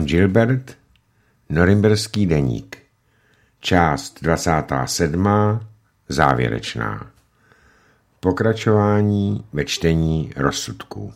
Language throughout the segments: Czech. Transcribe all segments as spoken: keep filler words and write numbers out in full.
Gilbert, Norimberský deník. Část dvacátá sedmá. Závěrečná. Pokračování ve čtení rozsudků.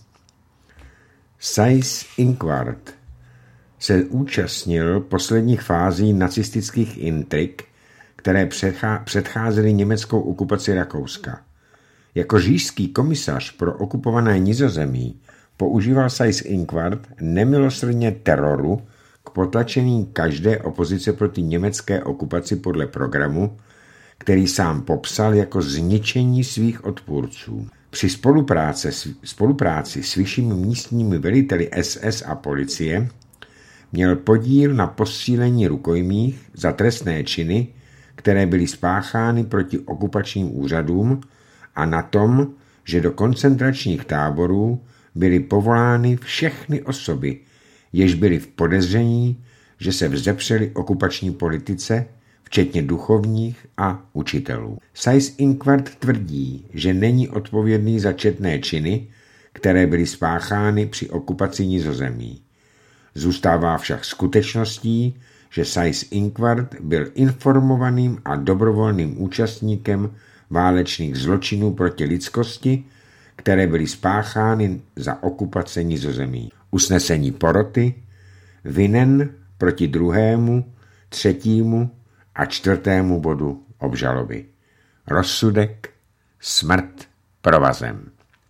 Seyss-Inquart se účastnil posledních fází nacistických intrik, které předcházely německou okupaci Rakouska. Jako říšský komisař pro okupované Nizozemí používal Seyss-Inquart nemilosrdně teroru k potlačení každé opozice proti německé okupaci podle programu, který sám popsal jako zničení svých odpůrců. Při spolupráci, spolupráci s vyššími místními veliteli S S a policie měl podíl na posílení rukojmích za trestné činy, které byly spáchány proti okupačním úřadům, a na tom, že do koncentračních táborů byly povolány všechny osoby, jež byly v podezření, že se vzepřely okupační politice, včetně duchovních a učitelů. Seyss-Inquart tvrdí, že není odpovědný za četné činy, které byly spáchány při okupaci Nizozemí. Zůstává však skutečností, že Seyss-Inquart byl informovaným a dobrovolným účastníkem válečných zločinů proti lidskosti, které byly spáchány za okupace Nizozemí. Usnesení poroty vinen proti druhému, třetímu a čtvrtému bodu obžaloby. Rozsudek smrt provazem.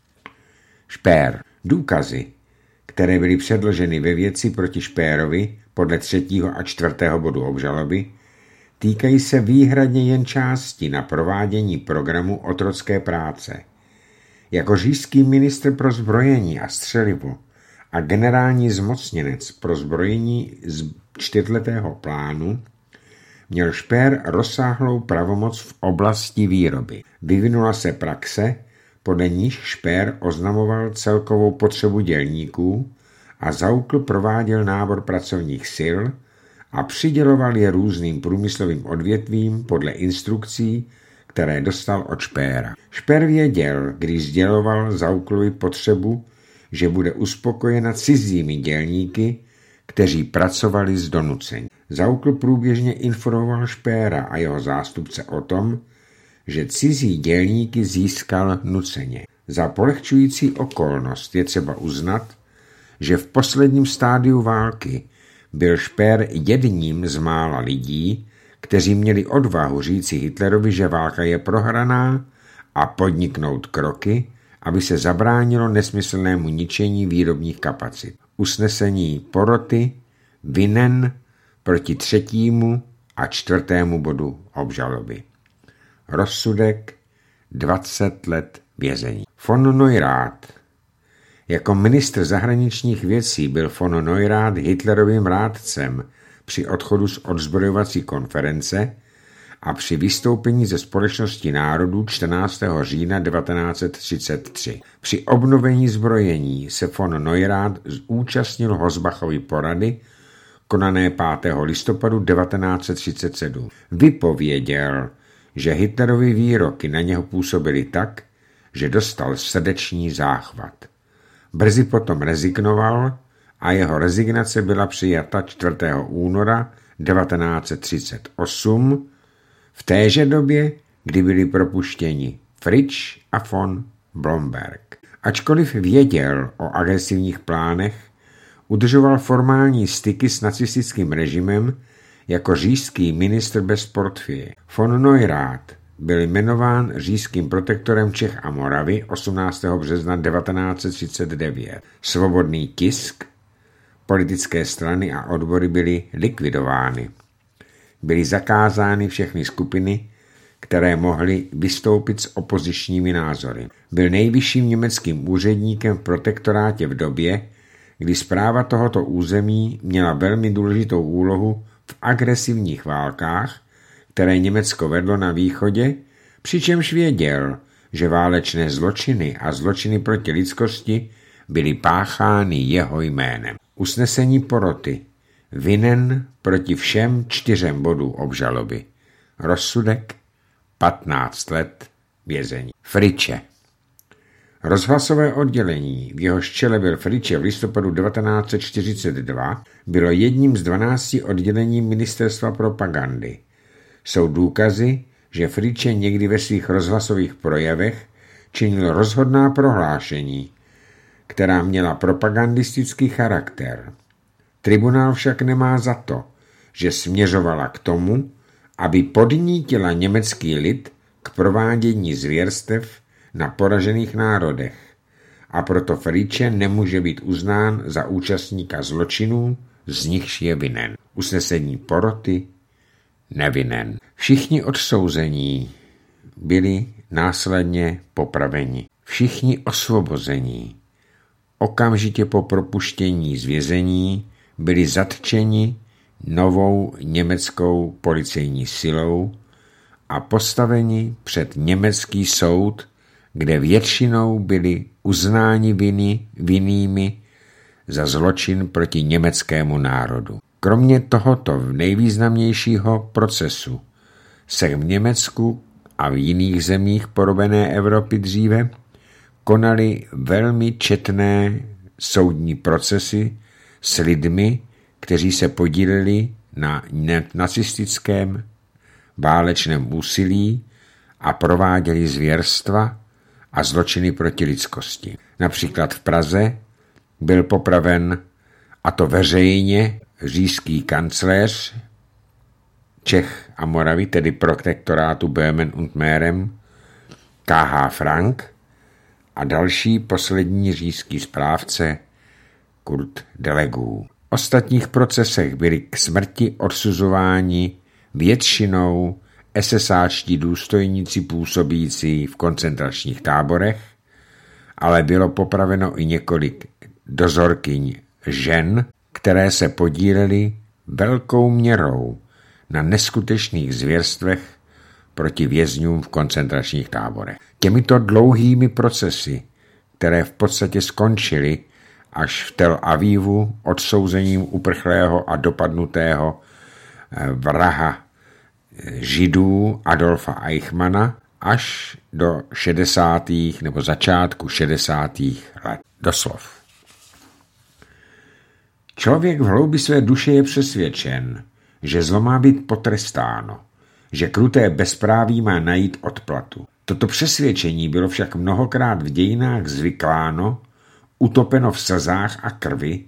Špér. Důkazy, které byly předloženy ve věci proti Špérovi podle třetího a čtvrtého bodu obžaloby, týkají se výhradně jen části na provádění programu otrocké práce. Jako říšský ministr pro zbrojení a střelivo a generální zmocněnec pro zbrojení z čtyřletého plánu měl Špér rozsáhlou pravomoc v oblasti výroby. Vyvinula se praxe, podle níž Špér oznamoval celkovou potřebu dělníků a Zaukl prováděl nábor pracovních sil a přiděloval je různým průmyslovým odvětvím podle instrukcí, které dostal od Špéra. Špér věděl, když sděloval Zauklovi potřebu, že bude uspokojena cizími dělníky, kteří pracovali z donucení. Zaukl průběžně informoval Špéra a jeho zástupce o tom, že cizí dělníky získal nuceně. Za polehčující okolnost je třeba uznat, že v posledním stádiu války byl Špér jedním z mála lidí, kteří měli odvahu říci Hitlerovi, že válka je prohraná, a podniknout kroky, aby se zabránilo nesmyslnému ničení výrobních kapacit. Usnesení poroty vinen proti třetímu a čtvrtému bodu obžaloby. Rozsudek dvacet let vězení. Von Neurath. Jako ministr zahraničních věcí byl von Neurath Hitlerovým rádcem při odchodu z odzbrojovací konference a při vystoupení ze Společnosti národů čtrnáctého října devatenáct set třicet tři. Při obnovení zbrojení se von Neurath zúčastnil Hosbachovy porady konané pátého listopadu devatenáct set třicet sedm. Vypověděl, že Hitlerovy výroky na něho působily tak, že dostal srdeční záchvat. Brzy potom rezignoval a jeho rezignace byla přijata čtvrtého února devatenáct set třicet osm, v téže době, kdy byli propuštěni Fritsch a von Blomberg. Ačkoliv věděl o agresivních plánech, udržoval formální styky s nacistickým režimem jako říšský ministr bez portfeje. Von Neurath byl jmenován říšským protektorem Čech a Moravy osmnáctého března devatenáct set třicet devět. Svobodný tisk, politické strany a odbory byly likvidovány. Byly zakázány všechny skupiny, které mohly vystoupit s opozičními názory. Byl nejvyšším německým úředníkem v protektorátě v době, kdy správa tohoto území měla velmi důležitou úlohu v agresivních válkách, které Německo vedlo na východě, přičemž věděl, že válečné zločiny a zločiny proti lidskosti byly páchány jeho jménem. Usnesení poroty vinen proti všem čtyřem bodů obžaloby. Rozsudek patnáct let vězení. Friče. Rozhlasové oddělení, v jehož čele byl Friče v listopadu devatenáct set čtyřicet dva, bylo jedním z dvanácti oddělení ministerstva propagandy. Jsou důkazy, že Friče někdy ve svých rozhlasových projevech činil rozhodná prohlášení, která měla propagandistický charakter. Tribunál však nemá za to, že směřovala k tomu, aby podnítila německý lid k provádění zvěrstev na poražených národech, a proto Friče nemůže být uznán za účastníka zločinů, z nichž je vinen. Usnesení poroty nevinen. Všichni odsouzení byli následně popraveni. Všichni osvobození okamžitě po propuštění z vězení byli zatčeni novou německou policejní silou a postaveni před německý soud, kde většinou byli uznáni viny, vinnými za zločin proti německému národu. Kromě tohoto nejvýznamnějšího procesu se v Německu a v jiných zemích porobené Evropy dříve konaly velmi četné soudní procesy s lidmi, kteří se podíleli na nacistickém válečném úsilí a prováděli zvěrstva a zločiny proti lidskosti. Například v Praze byl popraven, a to veřejně, říšský kancléř Čech a Moravy, tedy protektorátu Böhmen und Mähren, K H. Frank, a další poslední říšský správce Kurt Delegů. V ostatních procesech byli k smrti odsuzováni většinou esesáčtí důstojníci působící v koncentračních táborech, ale bylo popraveno i několik dozorkyň žen, které se podílely velkou měrou na neskutečných zvěrstvech proti vězňům v koncentračních táborech. Těmito dlouhými procesy, které v podstatě skončily až v Tel Avivu odsouzením uprchlého a dopadnutého vraha Židů Adolfa Eichmanna až do šedesátých nebo začátku šedesátých let. Doslov. Člověk v hloubi své duše je přesvědčen, že zlo má být potrestáno, že kruté bezpráví má najít odplatu. Toto přesvědčení bylo však mnohokrát v dějinách zvykláno, utopeno v slzách a krvi,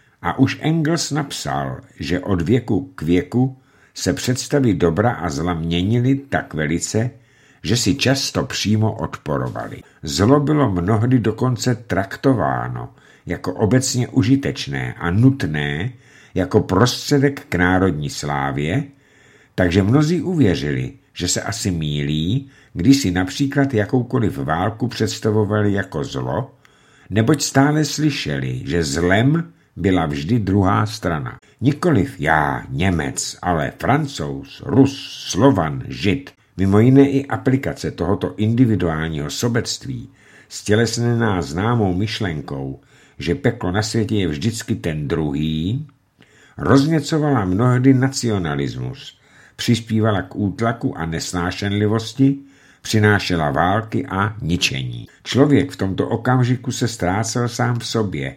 a už Engels napsal, že od věku k věku se představy dobra a zla měnily tak velice, že si často přímo odporovali. Zlo bylo mnohdy dokonce traktováno jako obecně užitečné a nutné jako prostředek k národní slávě, takže mnozí uvěřili, že se asi mýlí, když si například jakoukoliv válku představovali jako zlo, neboť stále slyšeli, že zlem byla vždy druhá strana. Nikoliv já, Němec, ale Francouz, Rus, Slovan, Žid. Mimo jiné i aplikace tohoto individuálního sobectví, stělesněná známou myšlenkou, že peklo na světě je vždycky ten druhý, rozněcovala mnohdy nacionalismus, přispívala k útlaku a nesnášenlivosti, přinášela války a ničení. Člověk v tomto okamžiku se ztrácel sám v sobě,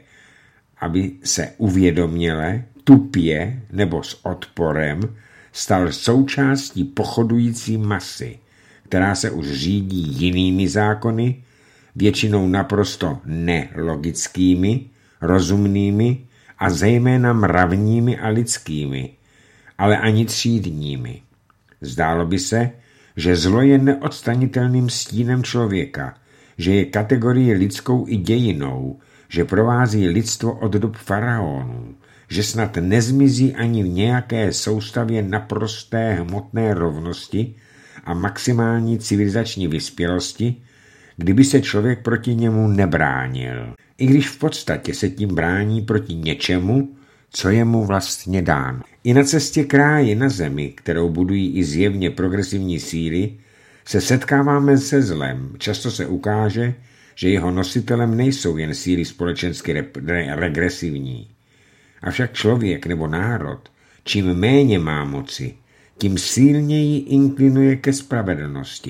aby se uvědoměle, tupě nebo s odporem stal součástí pochodující masy, která se už řídí jinými zákony, většinou naprosto nelogickými, rozumnými a zejména mravními a lidskými, ale ani třídními. Zdálo by se, že zlo je neodstanitelným stínem člověka, že je kategorii lidskou i dějinou, že provází lidstvo od dob faraonů, že snad nezmizí ani v nějaké soustavě naprosté hmotné rovnosti a maximální civilizační vyspělosti, kdyby se člověk proti němu nebránil, i když v podstatě se tím brání proti něčemu, co je mu vlastně dáno. I na cestě k ráji na zemi, kterou budují i zjevně progresivní síly, se setkáváme se zlem. Často se ukáže, že jeho nositelem nejsou jen síly společensky re- re- regresivní. Avšak člověk nebo národ, čím méně má moci, tím silněji inklinuje ke spravedlnosti,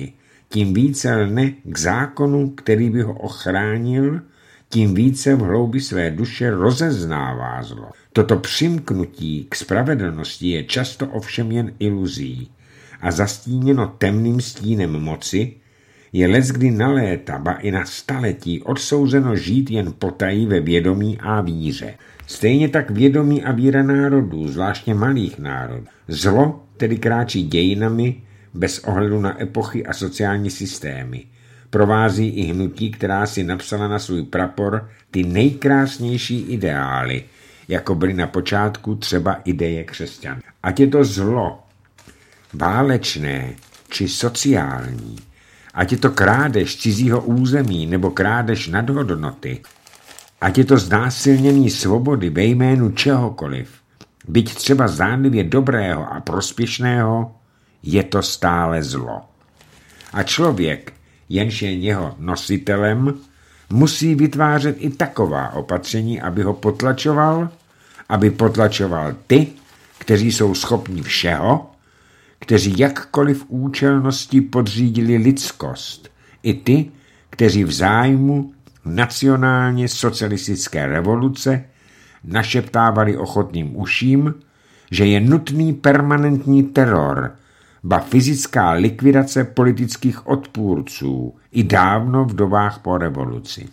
tím více lne k zákonu, který by ho ochránil, tím více v hloubi své duše rozeznává zlo. Toto přimknutí k spravedlnosti je často ovšem jen iluzí a zastíněno temným stínem moci, je leckdy na léta, ba i na staletí odsouzeno žít jen potají ve vědomí a víře. Stejně tak vědomí a víra národů, zvláště malých národů. Zlo tedy kráčí dějinami bez ohledu na epochy a sociální systémy. Provází i hnutí, která si napsala na svůj prapor ty nejkrásnější ideály, jako byly na počátku třeba ideje křesťan. Ať je to zlo, válečné či sociální, ať je to krádež cizího území nebo krádež nadhodnoty, ať je to znásilnění svobody ve jménu čehokoliv, byť třeba zdánlivě dobrého a prospěšného, je to stále zlo. A člověk, jenž je jeho nositelem, musí vytvářet i taková opatření, aby ho potlačoval, aby potlačoval ty, kteří jsou schopni všeho, kteří jakkoliv účelnosti podřídili lidskost, i ty, kteří v zájmu nacionálně socialistické revoluce našeptávali ochotným uším, že je nutný permanentní teror, ba fyzická likvidace politických odpůrců i dávno v dobách po revoluci.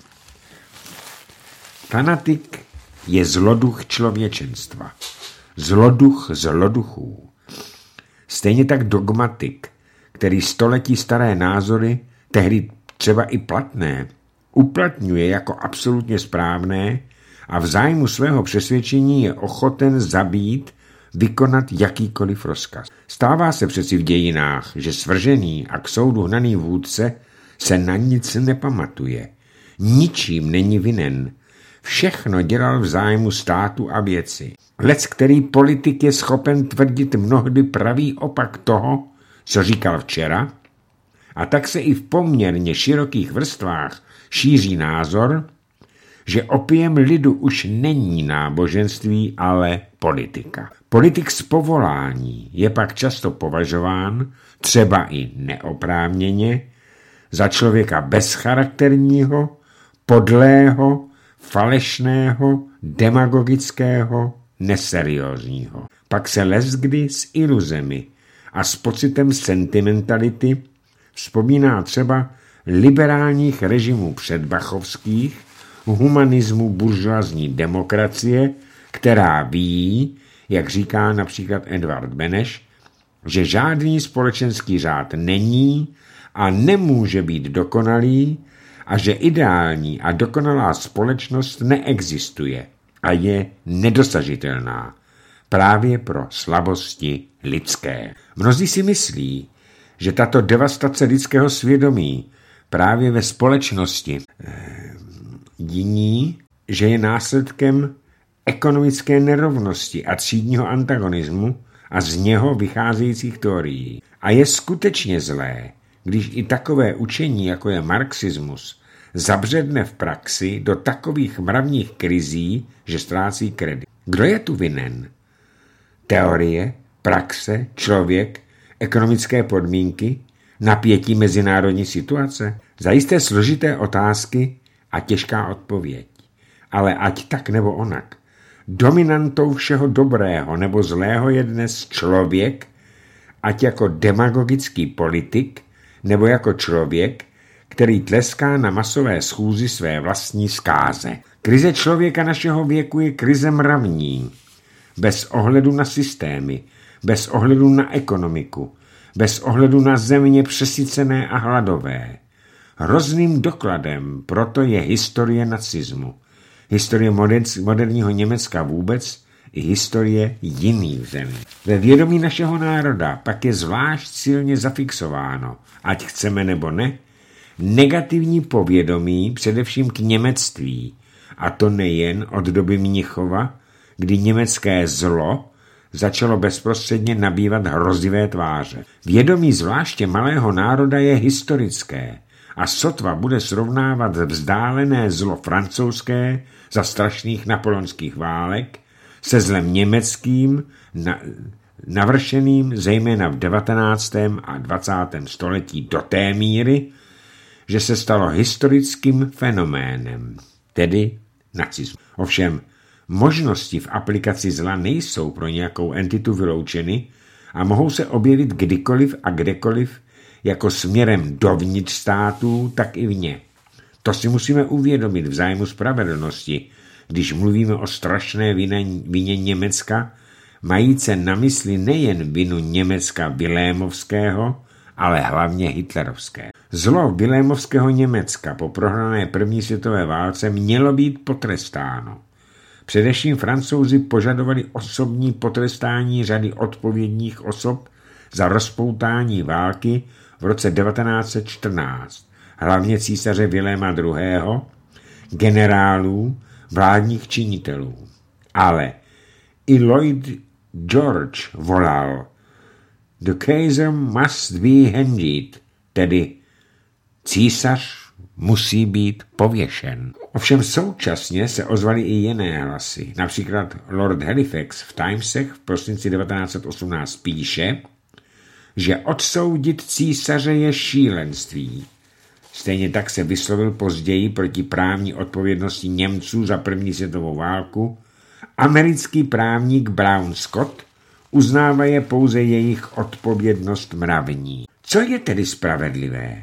Fanatik je zloduch člověčenstva, zloduch zloduchů. Stejně tak dogmatik, který století staré názory, tehdy třeba i platné, uplatňuje jako absolutně správné a v zájmu svého přesvědčení je ochoten zabít, vykonat jakýkoliv rozkaz. Stává se přeci v dějinách, že svržený a k soudu hnaný vůdce se na nic nepamatuje. Ničím není vinen. Všechno dělal v zájmu státu a věci. Lec, který politik je schopen tvrdit mnohdy pravý opak toho, co říkal včera, a tak se i v poměrně širokých vrstvách šíří názor, že opiem lidu už není náboženství, ale politika. Politik z povolání je pak často považován, třeba i neoprávněně, za člověka bezcharakterního, podlého, falešného, demagogického, neseriózního. Pak se leckdy s iluzemi a s pocitem sentimentality vzpomíná třeba liberálních režimů předbachovských, humanismu buržoazní demokracie, která ví, jak říká například Edvard Beneš, že žádný společenský řád není a nemůže být dokonalý a že ideální a dokonalá společnost neexistuje a je nedosažitelná právě pro slabosti lidské. Mnozí si myslí, že tato devastace lidského svědomí právě ve společnosti jiní, že je následkem ekonomické nerovnosti a třídního antagonismu a z něho vycházejících teorií. A je skutečně zlé, když i takové učení, jako je marxismus, zabředne v praxi do takových mravních krizí, že ztrácí kredit. Kdo je tu vinen? Teorie, praxe, člověk, ekonomické podmínky, napětí mezinárodní situace? Zajisté složité otázky a těžká odpověď. Ale ať tak nebo onak. Dominantou všeho dobrého nebo zlého je dnes člověk, ať jako demagogický politik, nebo jako člověk, který tleská na masové schůzi své vlastní zkáze. Krize člověka našeho věku je krize mravní, bez ohledu na systémy, bez ohledu na ekonomiku, bez ohledu na země přesycené a hladové. Hrozným dokladem proto je historie nacismu, historie moderního Německa vůbec i historie jiných zemí. Ve vědomí našeho národa pak je zvlášť silně zafixováno, ať chceme nebo ne, negativní povědomí především k němectví, a to nejen od doby Mnichova, kdy německé zlo začalo bezprostředně nabývat hrozivé tváře. Vědomí zvláště malého národa je historické a sotva bude srovnávat vzdálené zlo francouzské za strašných napoleonských válek se zlem německým na, navršeným zejména v devatenáctém a dvacátém století do té míry, že se stalo historickým fenoménem, tedy nacismu. Ovšem, možnosti v aplikaci zla nejsou pro nějakou entitu vyloučeny a mohou se objevit kdykoliv a kdekoliv, jako směrem dovnitř států, tak i vně. To si musíme uvědomit v zájmu spravedlnosti, když mluvíme o strašné vině Německa, majíce na mysli nejen vinu Německa Vilémovského, ale hlavně hitlerovské. Zlo Vilémovského Německa po prohrané první světové válce mělo být potrestáno. Především Francouzi požadovali osobní potrestání řady odpovědných osob za rozpoutání války v roce devatenáct set čtrnáct, hlavně císaře Viléma druhého., generálů, vládních činitelů. Ale i Lloyd George volal "The Kaiser must be hanged", tedy císař musí být pověšen. Ovšem současně se ozvaly i jiné hlasy. Například Lord Halifax v Timesech v prosinci devatenáct set osmnáct píše, že odsoudit císaře je šílenství. Stejně tak se vyslovil později proti právní odpovědnosti Němců za první světovou válku. Americký právník Brown Scott uznává je pouze jejich odpovědnost mravní. Co je tedy spravedlivé?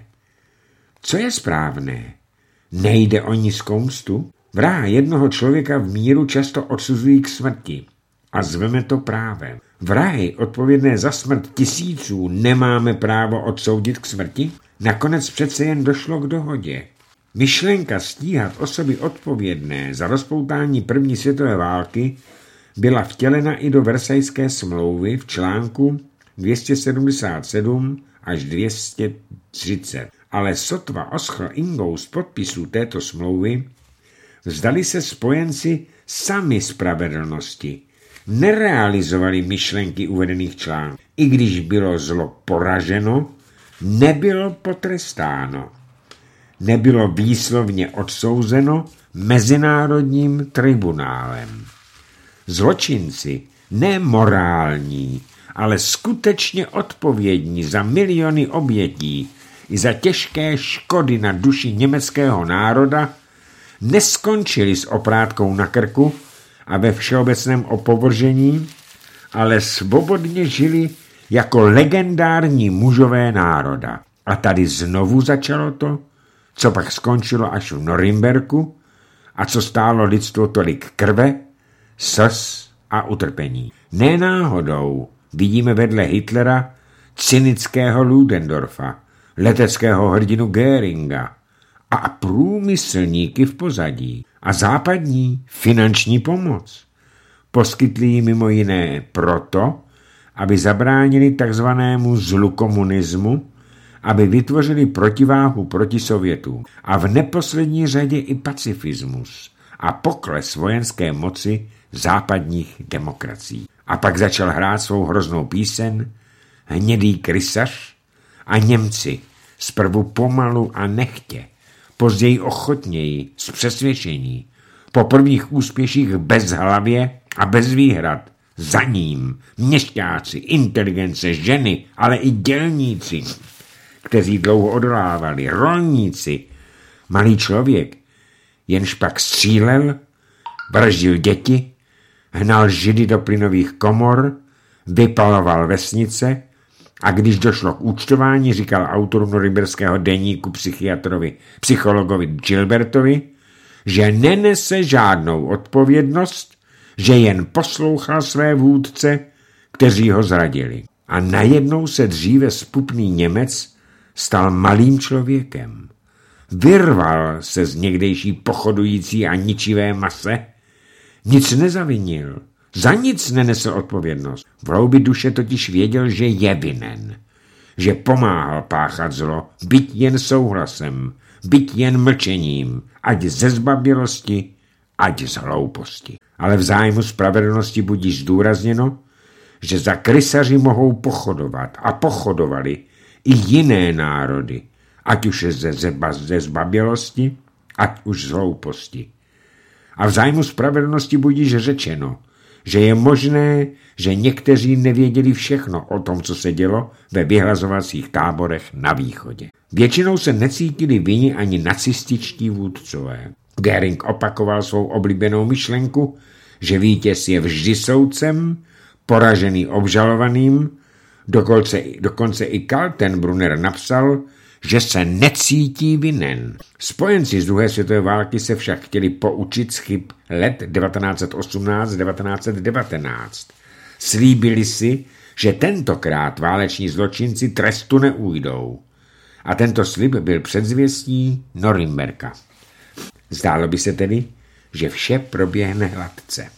Co je správné? Nejde o nízkou mstu? Vraha jednoho člověka v míru často odsuzují k smrti. A zveme to právem. Vrahy odpovědné za smrt tisíců nemáme právo odsoudit k smrti? Nakonec přece jen došlo k dohodě. Myšlenka stíhat osoby odpovědné za rozpoutání první světové války byla vtělena i do Versajské smlouvy v článku dvě stě sedmdesát sedm až dvě stě třicet. Ale sotva oschl ingou z podpisů této smlouvy, vzdali se spojenci sami spravedlnosti. Nerealizovali myšlenky uvedených článků. I když bylo zlo poraženo, nebylo potrestáno. Nebylo výslovně odsouzeno mezinárodním tribunálem. Zločinci, ne morální, ale skutečně odpovědní za miliony obětí i za těžké škody na duši německého národa, neskončili s oprátkou na krku a ve všeobecném opovržení, ale svobodně žili jako legendární mužové národa. A tady znovu začalo to, co pak skončilo až v Norimberku a co stálo lidstvo tolik krve, slz a utrpení. Nenáhodou vidíme vedle Hitlera cynického Ludendorfa, leteckého hrdinu Göringa a průmyslníky v pozadí a západní finanční pomoc. Poskytli ji mimo jiné proto, aby zabránili takzvanému zlu komunismu, aby vytvořili protiváhu proti Sovětům a v neposlední řadě i pacifismus a pokles vojenské moci západních demokracií. A pak začal hrát svou hroznou píseň Hnědý krysař a Němci zprvu pomalu a nechtě, později ochotněji, z přesvědčení, po prvních úspěších bezhlavě a bez výhrad, za ním měšťáci, inteligence, ženy, ale i dělníci, kteří dlouho odolávali, rolníci, malý člověk, jenž pak střílel, vraždil děti, hnal židy do plynových komor, vypaloval vesnice a když došlo k účtování, říkal autor norimberského deníku psychiatrovi, psychologovi Gilbertovi, že nenese žádnou odpovědnost, že jen poslouchal své vůdce, kteří ho zradili. A najednou se dříve spupný Němec stal malým člověkem. Vyrval se z někdejší pochodující a ničivé mase, nic nezavinil, za nic nenesl odpovědnost. V hloubi duše totiž věděl, že je vinen, že pomáhal páchat zlo, byť jen souhlasem, byť jen mlčením, ať ze zbabělosti, ať z hlouposti. Ale v zájmu spravedlnosti budí zdůrazněno, že za krysaři mohou pochodovat a pochodovali i jiné národy, ať už ze, zeba, ze zbabělosti, ať už z hlouposti. A v zájmu spravedlnosti budíž řečeno, že je možné, že někteří nevěděli všechno o tom, co se dělo ve vyhlazovacích táborech na východě. Většinou se necítili vinni ani nacističtí vůdcové. Göring opakoval svou oblíbenou myšlenku, že vítěz je vždy soudcem, poražený obžalovaným, dokonce, dokonce i Kaltenbrunner napsal, že se necítí vinen. Spojenci z druhé světové války se však chtěli poučit z chyb let devatenáct set osmnáct devatenáct set devatenáct. Slíbili si, že tentokrát váleční zločinci trestu neujdou. A tento slib byl předzvěstí Norimberka. Zdálo by se tedy, že vše proběhne hladce,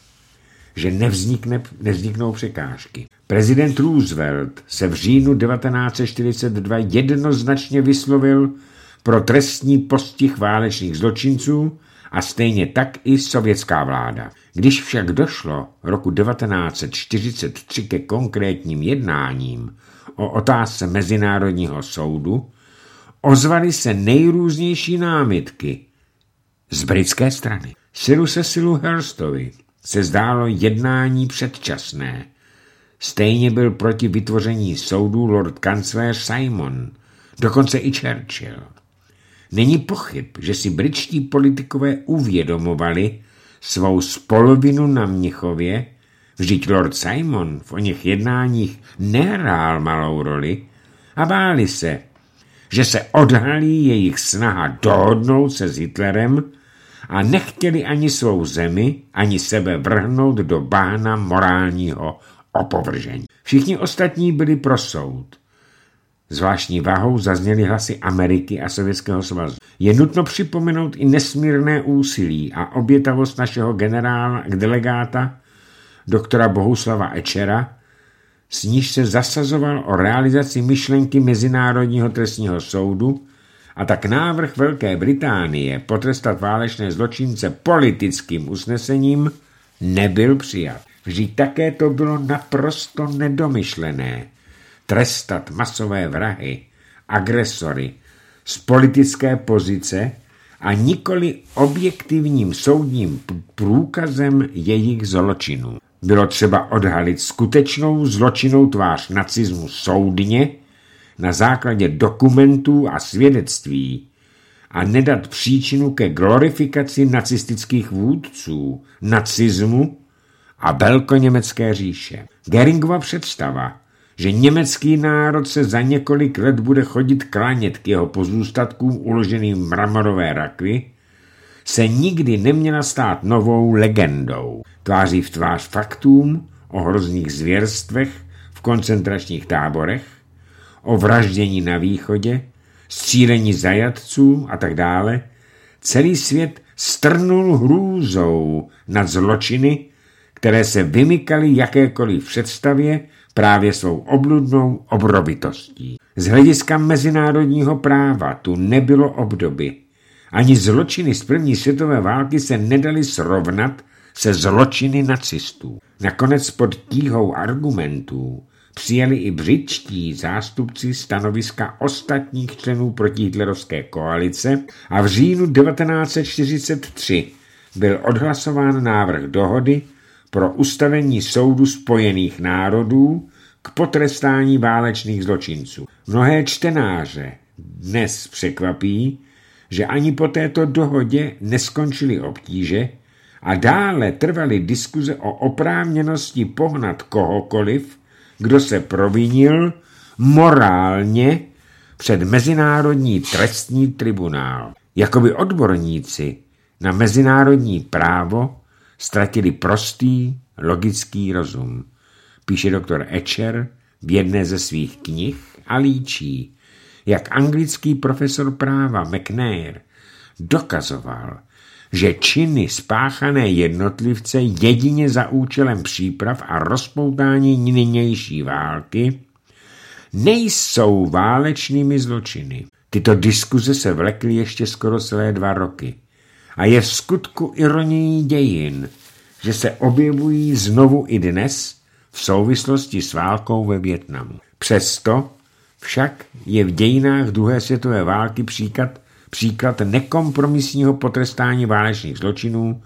že nevznikne, nevzniknou překážky. Prezident Roosevelt se v říjnu devatenáct set čtyřicet dva jednoznačně vyslovil pro trestní postih válečných zločinců a stejně tak i sovětská vláda. Když však došlo roku devatenáct set čtyřicet tři ke konkrétním jednáním o otázce Mezinárodního soudu, ozvaly se nejrůznější námitky z britské strany. Siru Cecilu Hearstovi se zdálo jednání předčasné. Stejně byl proti vytvoření soudu lord kancléř Simon, dokonce i Churchill. Není pochyb, že si britští politikové uvědomovali svou spolovinu na Mnichově, vždyť lord Simon v oněch jednáních nehrál malou roli a báli se, že se odhalí jejich snaha dohodnout se s Hitlerem a nechtěli ani svou zemi, ani sebe vrhnout do bahna morálního opovržení. Všichni ostatní byli pro soud. Zvláštní váhou zazněly hlasy Ameriky a Sovětského svazu. Je nutno připomenout i nesmírné úsilí a obětavost našeho generála delegáta doktora Bohuslava Echera, s níž se zasazoval o realizaci myšlenky Mezinárodního trestního soudu, a tak návrh Velké Británie potrestat válečné zločince politickým usnesením nebyl přijat. Vždyť také to bylo naprosto nedomyšlené. Trestat masové vrahy, agresory z politické pozice a nikoli objektivním soudním průkazem jejich zločinů. Bylo třeba odhalit skutečnou zločinnou tvář nacismu soudně na základě dokumentů a svědectví a nedat příčinu ke glorifikaci nacistických vůdců, nacismu a velkoněmecké říše. Göringova představa, že německý národ se za několik let bude chodit klanět k jeho pozůstatkům uloženým v mramorové rakvi, se nikdy neměla stát novou legendou. Tváří v tvář faktům o hrozných zvěrstvech v koncentračních táborech, o vraždění na východě, střílení zajatců a tak dále, celý svět strnul hrůzou nad zločiny, které se vymykaly jakékoliv představě právě svou obludnou obrovitostí. Z hlediska mezinárodního práva tu nebylo obdoby. Ani zločiny z první světové války se nedaly srovnat se zločiny nacistů. Nakonec pod tíhou argumentů přijali i britští zástupci stanoviska ostatních členů protihitlerovské koalice a v říjnu devatenáct set čtyřicet tři byl odhlasován návrh dohody pro ustavení soudu Spojených národů k potrestání válečných zločinců. Mnohé čtenáře dnes překvapí, že ani po této dohodě neskončily obtíže a dále trvaly diskuze o oprávněnosti pohnat kohokoliv, kdo se provinil morálně před Mezinárodní trestní tribunál. Jakoby odborníci na mezinárodní právo ztratili prostý, logický rozum, píše doktor Echer v jedné ze svých knih a líčí, jak anglický profesor práva McNair dokazoval, že činy spáchané jednotlivce jedině za účelem příprav a rozpoutání nynější války nejsou válečnými zločiny. Tyto diskuze se vlekly ještě skoro celé dva roky. A je v skutku ironií dějin, že se objevují znovu i dnes v souvislosti s válkou ve Vietnamu. Přesto však je v dějinách druhé světové války příklad, příklad nekompromisního potrestání válečných zločinů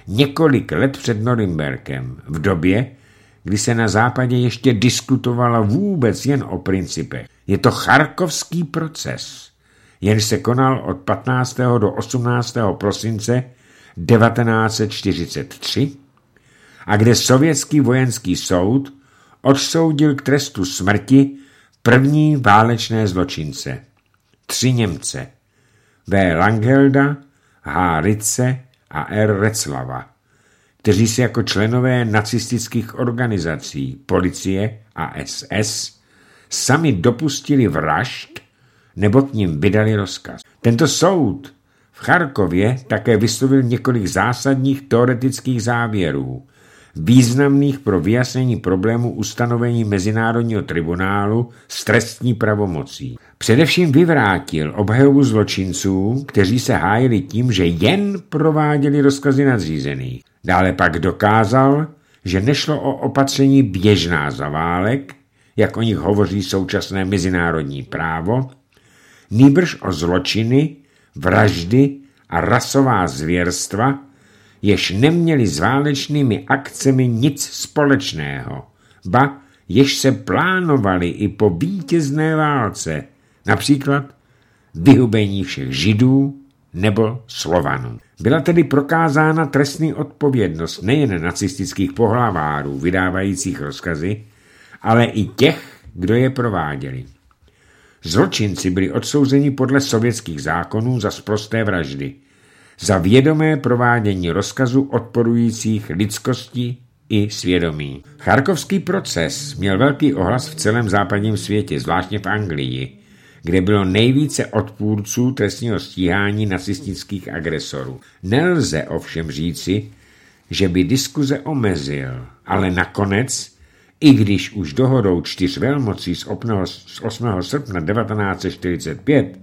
několik let před Norimberkem, v době, kdy se na západě ještě diskutovalo vůbec jen o principech. Je to charkovský proces, jenž se konal od patnáctého do osmnáctého prosince devatenáct set čtyřicet tři a kde sovětský vojenský soud odsoudil k trestu smrti první válečné zločince. Tři Němce. V. Langhelda, H. Ritze a R. Retzlava, kteří se jako členové nacistických organizací, policie a S S sami dopustili vražd nebo k nim vydali rozkaz. Tento soud v Charkově také vyslovil několik zásadních teoretických závěrů, významných pro vyjasnění problému ustanovení Mezinárodního tribunálu s trestní pravomocí. Především vyvrátil obhajobu zločinců, kteří se hájili tím, že jen prováděli rozkazy nadřízených. Dále pak dokázal, že nešlo o opatření běžná za válek, jak o nich hovoří současné mezinárodní právo, nýbrž o zločiny, vraždy a rasová zvěrstva, jež neměli s válečnými akcemi nic společného, ba jež se plánovali i po vítězné válce, například vyhubení všech Židů nebo Slovanů. Byla tedy prokázána trestní odpovědnost nejen nacistických pohlavárů vydávajících rozkazy, ale i těch, kdo je prováděli. Zločinci byli odsouzeni podle sovětských zákonů za sprosté vraždy, za vědomé provádění rozkazu odporujících lidskosti i svědomí. Charkovský proces měl velký ohlas v celém západním světě, zvláště v Anglii, kde bylo nejvíce odpůrců trestního stíhání nacistických agresorů. Nelze ovšem říci, že by diskuze omezil, ale nakonec, i když už dohodou čtyř velmocí z osmého srpna devatenáct set čtyřicet pět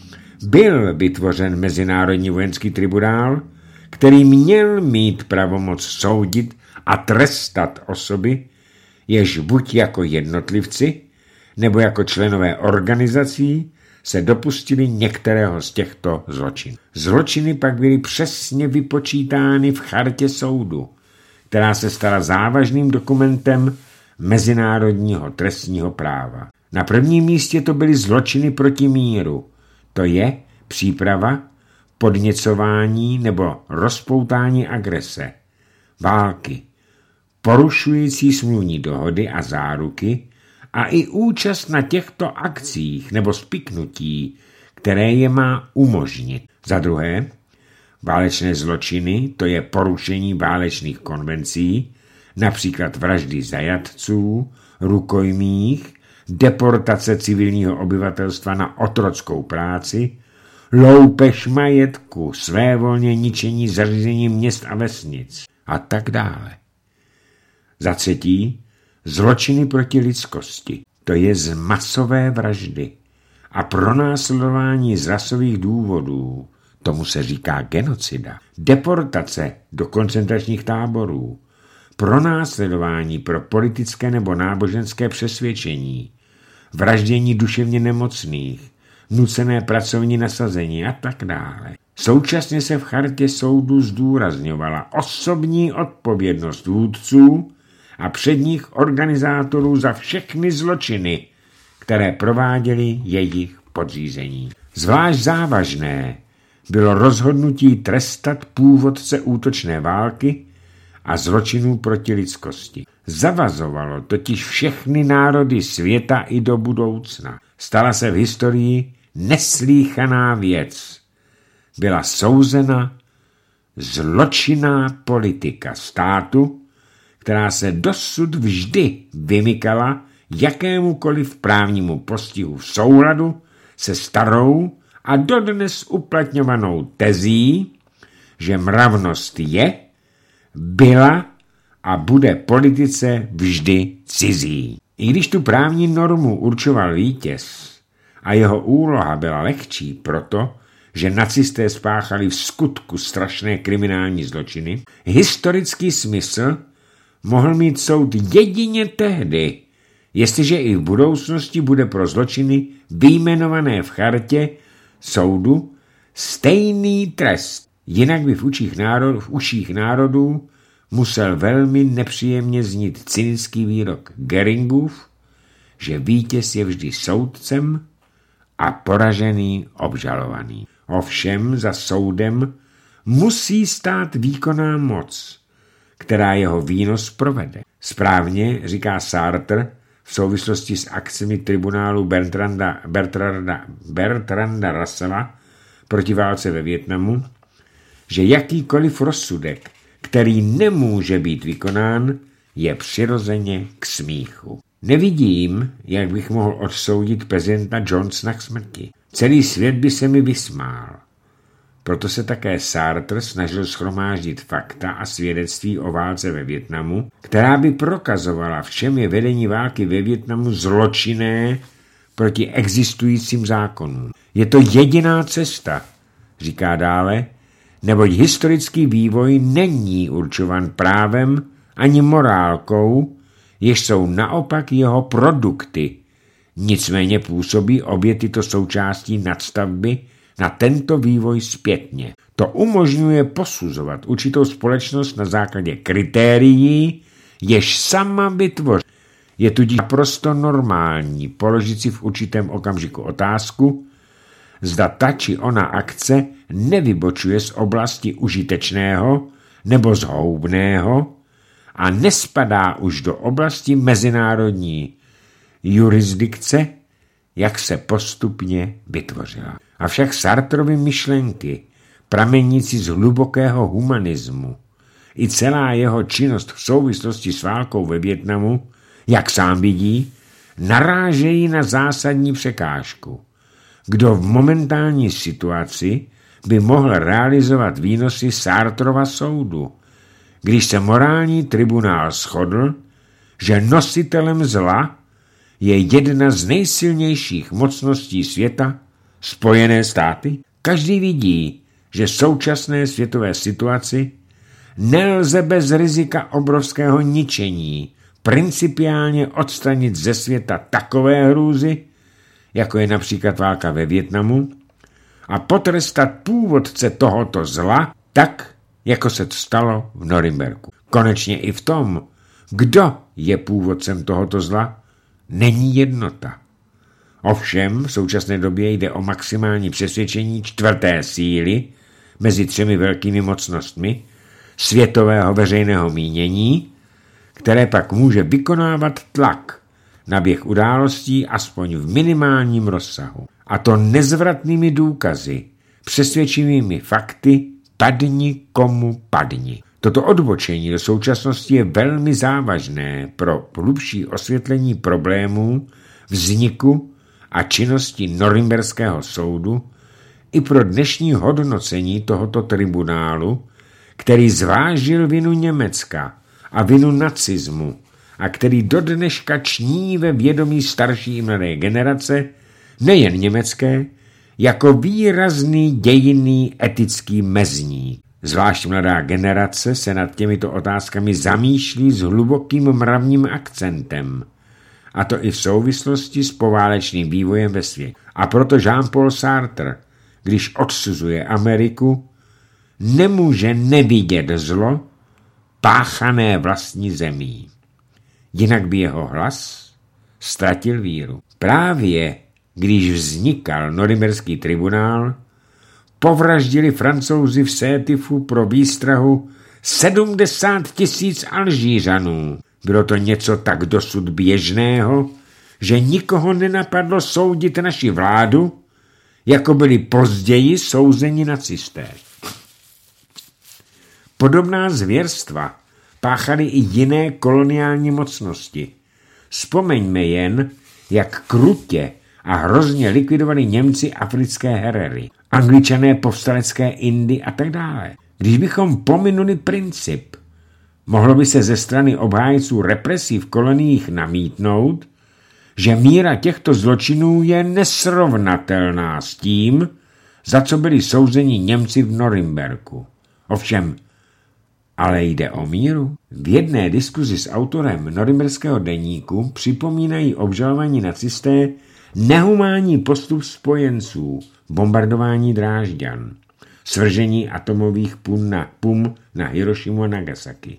byl vytvořen Mezinárodní vojenský tribunál, který měl mít pravomoc soudit a trestat osoby, jež buď jako jednotlivci, nebo jako členové organizací se dopustili některého z těchto zločinů. Zločiny pak byly přesně vypočítány v chartě soudu, která se stala závažným dokumentem mezinárodního trestního práva. Na prvním místě to byly zločiny proti míru, to je příprava, podněcování nebo rozpoutání agrese, války, porušující smluvní dohody a záruky a i účast na těchto akcích nebo spiknutí, které je má umožnit. Za druhé, válečné zločiny, to je porušení válečných konvencí, například vraždy zajatců, rukojmích, deportace civilního obyvatelstva na otrockou práci, loupež majetku, svévolně ničení zařízení měst a vesnic a tak dále. Za třetí, zločiny proti lidskosti, to je z masové vraždy a pronásledování z rasových důvodů, tomu se říká genocida, deportace do koncentračních táborů, pronásledování pro politické nebo náboženské přesvědčení, vraždění duševně nemocných, nucené pracovní nasazení a tak dále. Současně se v chartě soudu zdůrazňovala osobní odpovědnost vůdců a předních organizátorů za všechny zločiny, které prováděli jejich podřízení. Zvlášť závažné bylo rozhodnutí trestat původce útočné války a zločinů proti lidskosti. Zavazovalo totiž všechny národy světa i do budoucna. Stala se v historii neslýchaná věc. Byla souzena zločinná politika státu, která se dosud vždy vymykala jakémukoliv právnímu postihu v souladu se starou a dodnes uplatňovanou tezí, že mravnost je, byla a bude politice vždy cizí. I když tu právní normu určoval vítěz a jeho úloha byla lehčí proto, že nacisté spáchali v skutku strašné kriminální zločiny, historický smysl mohl mít soud jedině tehdy, jestliže i v budoucnosti bude pro zločiny vyjmenované v chartě soudu stejný trest. Jinak by v uších, národ, v uších národů musel velmi nepříjemně znít cynický výrok Göringův, že vítěz je vždy soudcem a poražený obžalovaný. Ovšem za soudem musí stát výkonná moc, která jeho výnos provede. Správně říká Sartre v souvislosti s akcemi tribunálu Bertranda, Bertranda, Bertranda Russella proti válce ve Vietnamu, že jakýkoliv rozsudek, který nemůže být vykonán, je přirozeně k smíchu. Nevidím, jak bych mohl odsoudit prezidenta Johnsona k smrti. Celý svět by se mi vysmál. Proto se také Sartre snažil shromáždit fakta a svědectví o válce ve Vietnamu, která by prokazovala, v čem je vedení války ve Vietnamu zločinné proti existujícím zákonům. Je to jediná cesta, říká dále, neboť historický vývoj není určovan právem ani morálkou, jež jsou naopak jeho produkty. Nicméně působí obě tyto součástí nadstavby na tento vývoj zpětně. To umožňuje posuzovat určitou společnost na základě kritérií, jež sama vytvoří. Je tudíž naprosto normální položit si v určitém okamžiku otázku, zda ta či ona akce nevybočuje z oblasti užitečného nebo zhoubného a nespadá už do oblasti mezinárodní jurisdikce, jak se postupně vytvořila. Avšak Sartrovy myšlenky, pramenící z hlubokého humanismu, i celá jeho činnost v souvislosti s válkou ve Vietnamu, jak sám vidí, narážejí na zásadní překážku. Kdo v momentální situaci by mohl realizovat výnosy Sartrova soudu, když se morální tribunál shodl, že nositelem zla je jedna z nejsilnějších mocností světa, Spojené státy? Každý vidí, že v současné světové situaci nelze bez rizika obrovského ničení principiálně odstranit ze světa takové hrůzy, jako je například válka ve Vietnamu, a potrestat původce tohoto zla tak, jako se to stalo v Norimberku. Konečně i v tom, kdo je původcem tohoto zla, není jednota. Ovšem v současné době jde o maximální přesvědčení čtvrté síly mezi třemi velkými mocnostmi světového veřejného mínění, které pak může vykonávat tlak na běh událostí aspoň v minimálním rozsahu. A to nezvratnými důkazy, přesvědčivými fakty, padni komu padni. Toto odbočení do současnosti je velmi závažné pro hlubší osvětlení problémů vzniku a činnosti Norimberského soudu i pro dnešní hodnocení tohoto tribunálu, který zvážil vinu Německa a vinu nacismu a který do dneška ční ve vědomí starší i mladé generace, nejen německé, jako výrazný dějinný etický mezník. Zvlášť mladá generace se nad těmito otázkami zamýšlí s hlubokým mravním akcentem, a to i v souvislosti s poválečným vývojem ve světě. A proto Jean-Paul Sartre, když odsuzuje Ameriku, nemůže nevidět zlo páchané vlastní zemí. Jinak by jeho hlas ztratil víru. Právě když vznikal Norimberský tribunál, povraždili Francouzi v Sétifu pro výstrahu sedmdesát tisíc Alžířanů. Bylo to něco tak dosud běžného, že nikoho nenapadlo soudit naši vládu, jako byli později souzeni nacisté. Podobná zvěrstva páchaly i jiné koloniální mocnosti. Vzpomeňme jen, jak krutě a hrozně likvidovali Němci africké herery, Angličané povstalecké Indy a tak dále. Když bychom pominuli princip, mohlo by se ze strany obhájců represí v koloniích namítnout, že míra těchto zločinů je nesrovnatelná s tím, za co byli souzeni Němci v Norimberku. Ovšem, ale jde o míru. V jedné diskuzi s autorem Norimberského deníku připomínají obžalovaní nacisté nehumánní postup spojenců, bombardování Drážďan. svržení atomových pum na, pum na Hirošimu a Nagasaki.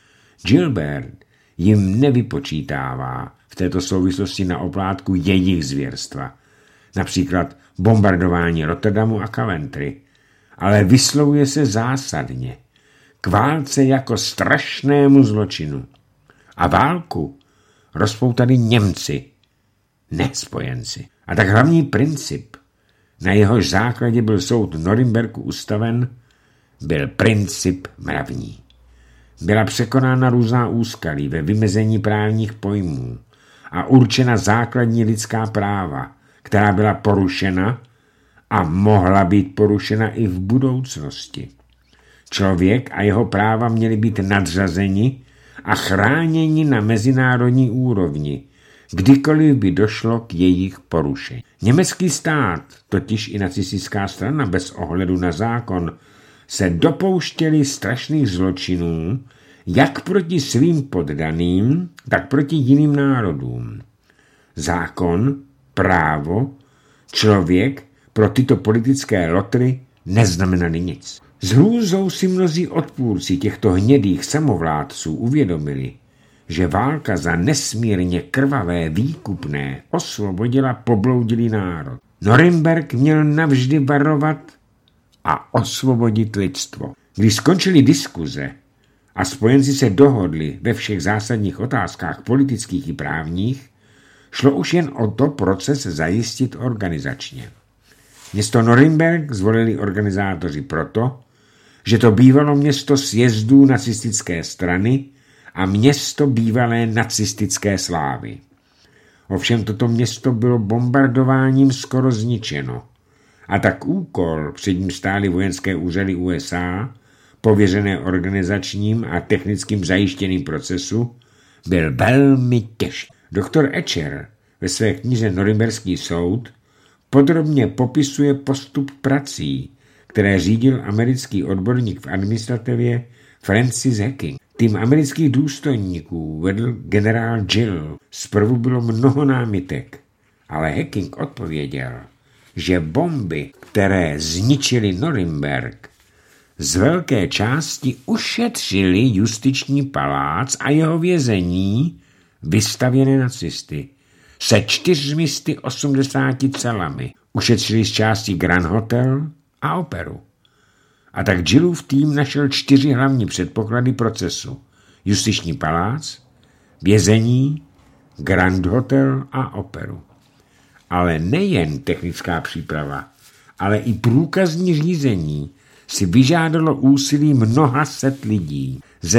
Gilbert jim nevypočítává v této souvislosti na oplátku jejich zvěrstva, například bombardování Rotterdamu a Coventry, ale vyslovuje se zásadně k válce jako strašnému zločinu. A válku rozpoutali Němci, ne spojenci. A tak hlavní princip, na jehož základě byl soud Norimberku ustaven, byl princip mravní. Byla překonána různá úskalí ve vymezení právních pojmů a určena základní lidská práva, která byla porušena a mohla být porušena i v budoucnosti. Člověk a jeho práva měly být nadřazeni a chráněni na mezinárodní úrovni, kdykoliv by došlo k jejich porušení. Německý stát, totiž i nacistická strana bez ohledu na zákon, se dopouštěli strašných zločinů, jak proti svým poddaným, tak proti jiným národům. Zákon, právo, člověk pro tyto politické lotry neznamenali nic. S hrůzou si mnozí odpůrci těchto hnědých samovládců uvědomili, že válka za nesmírně krvavé výkupné osvobodila pobloudilý národ. Norimberk měl navždy varovat a osvobodit lidstvo. Když skončily diskuze a spojenci se dohodli ve všech zásadních otázkách politických i právních, šlo už jen o to proces zajistit organizačně. Město Norimberk zvolili organizátoři proto, že to bývalo město sjezdů nacistické strany a město bývalé nacistické slávy. Ovšem toto město bylo bombardováním skoro zničeno. A tak úkol, před ním stály vojenské úřady U S A, pověřené organizačním a technickým zajištěným procesu, byl velmi těžký. Doktor Escher ve své knize Norimberský soud podrobně popisuje postup prací, které řídil americký odborník v administrativě Francis Hacking. Tým amerických důstojníků vedl generál Gill. Zprvu bylo mnoho námitek, ale Hacking odpověděl, že bomby, které zničily Norimberk, z velké části ušetřili justiční palác a jeho vězení vystavěné nacisty se čtyřmi osmdesáti celami. Ušetřili z části Grand Hotel a operu. A tak Gillův tým našel čtyři hlavní předpoklady procesu. Justiční palác, vězení, Grand Hotel a operu. Ale nejen technická příprava, ale i průkazní řízení si vyžádalo úsilí mnoha set lidí. Ze